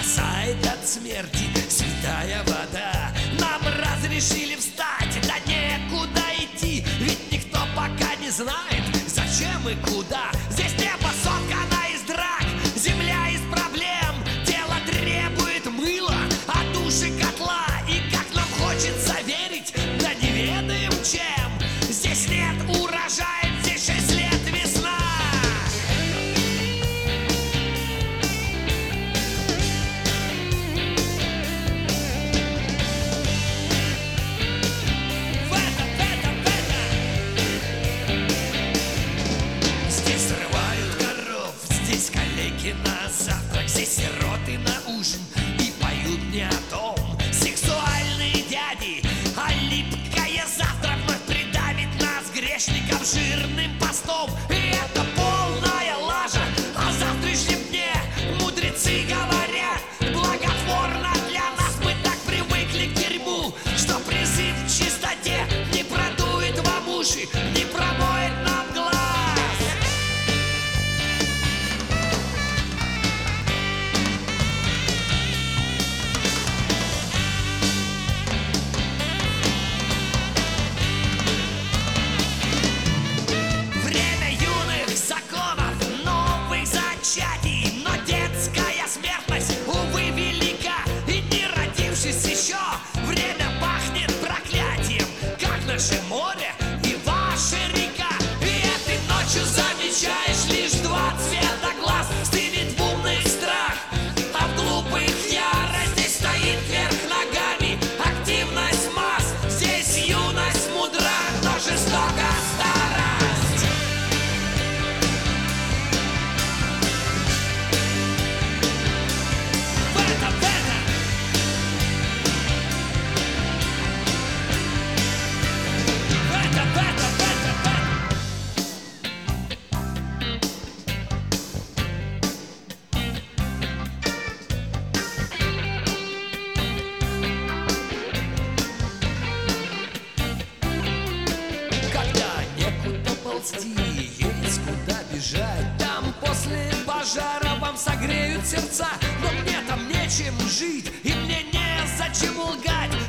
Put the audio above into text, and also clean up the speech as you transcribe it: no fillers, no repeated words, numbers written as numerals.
спасает от смерти святая вода. Нам разрешили встать, да некуда идти, ведь никто пока не знает, зачем и куда. Здесь небо соткано из драк, земля из проблем, тело требует мыла, а души котла. И как нам хочется верить, да не ведаем чем. Здесь нет урожая, здесь 6 лет весна. Здесь срывают коров, здесь калеки на завтрак, здесь сироты на ужин и поют мне о том. Сексуальные дяди, а липкая завтра вновь придавит нас грешников жирным постом. И это полная лажа. О завтрашнем дне мудрецы говорят благотворно для нас. Мы так привыкли к дерьму, что призыв к чистоте не продует вам уши, не промоет нам глаз. Время юных законов, новых зачатий, но детская смертность, увы, велика. И не родившись еще, время пахнет проклятием, как наше море и ваша река. И этой ночью замечаешь лишь 2 цвета глаз. Стынет в умных страх, а в глупых ярость. Здесь стоит вверх ногами активность масс. Здесь юность мудра, но жестока старость. В это. Когда некуда ползти, есть куда бежать, там после пожара вам согреют сердца. Но мне там нечем жить, и мне незачем лгать.